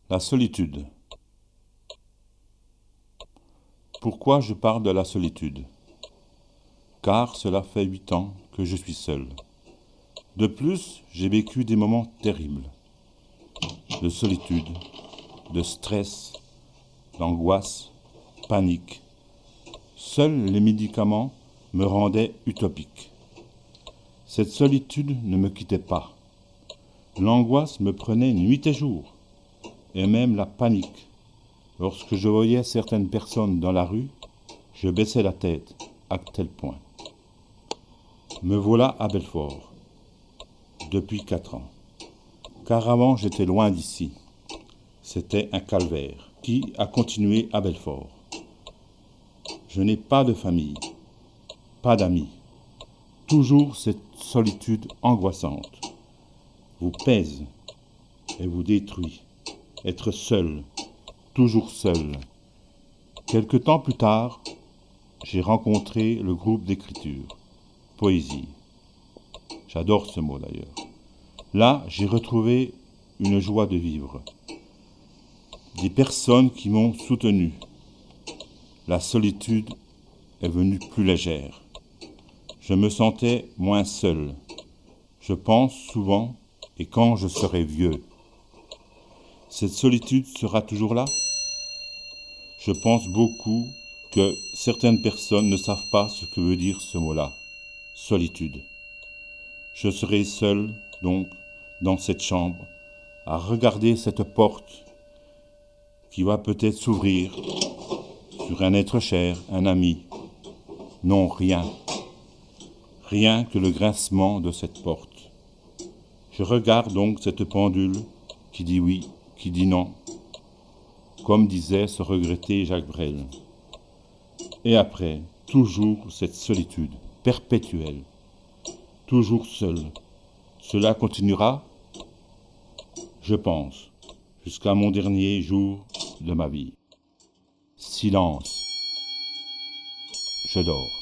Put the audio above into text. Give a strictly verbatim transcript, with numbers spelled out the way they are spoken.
La solitude. Pourquoi je parle de la solitude? Car cela fait huit ans que je suis seul. De plus, j'ai vécu des moments terribles, de solitude, de stress, d'angoisse, panique. Seuls les médicaments me rendaient utopique. Cette solitude ne me quittait pas. L'angoisse me prenait nuit et jour, et même la panique. Lorsque je voyais certaines personnes dans la rue, je baissais la tête, à tel point. Me voilà à Belfort, depuis quatre ans. Car avant, j'étais loin d'ici. C'était un calvaire qui a continué à Belfort. Je n'ai pas de famille, pas d'amis. Toujours cette solitude angoissante vous pèse et vous détruit. Être seul, toujours seul. Quelque temps plus tard, j'ai rencontré le groupe d'écriture, poésie. J'adore ce mot d'ailleurs. Là, j'ai retrouvé une joie de vivre. Des personnes qui m'ont soutenu. La solitude est venue plus légère. Je me sentais moins seul. Je pense souvent, et quand je serai vieux, cette solitude sera toujours là? Je pense beaucoup que certaines personnes ne savent pas ce que veut dire ce mot-là, solitude. Je serai seul, donc, dans cette chambre, à regarder cette porte qui va peut-être s'ouvrir sur un être cher, un ami. Non, rien. Rien que le grincement de cette porte. Je regarde donc cette pendule qui dit oui, qui dit non, comme disait ce regretté Jacques Brel. Et après, toujours cette solitude perpétuelle, toujours seul. Cela continuera, je pense, jusqu'à mon dernier jour de ma vie. Silence. Je dors.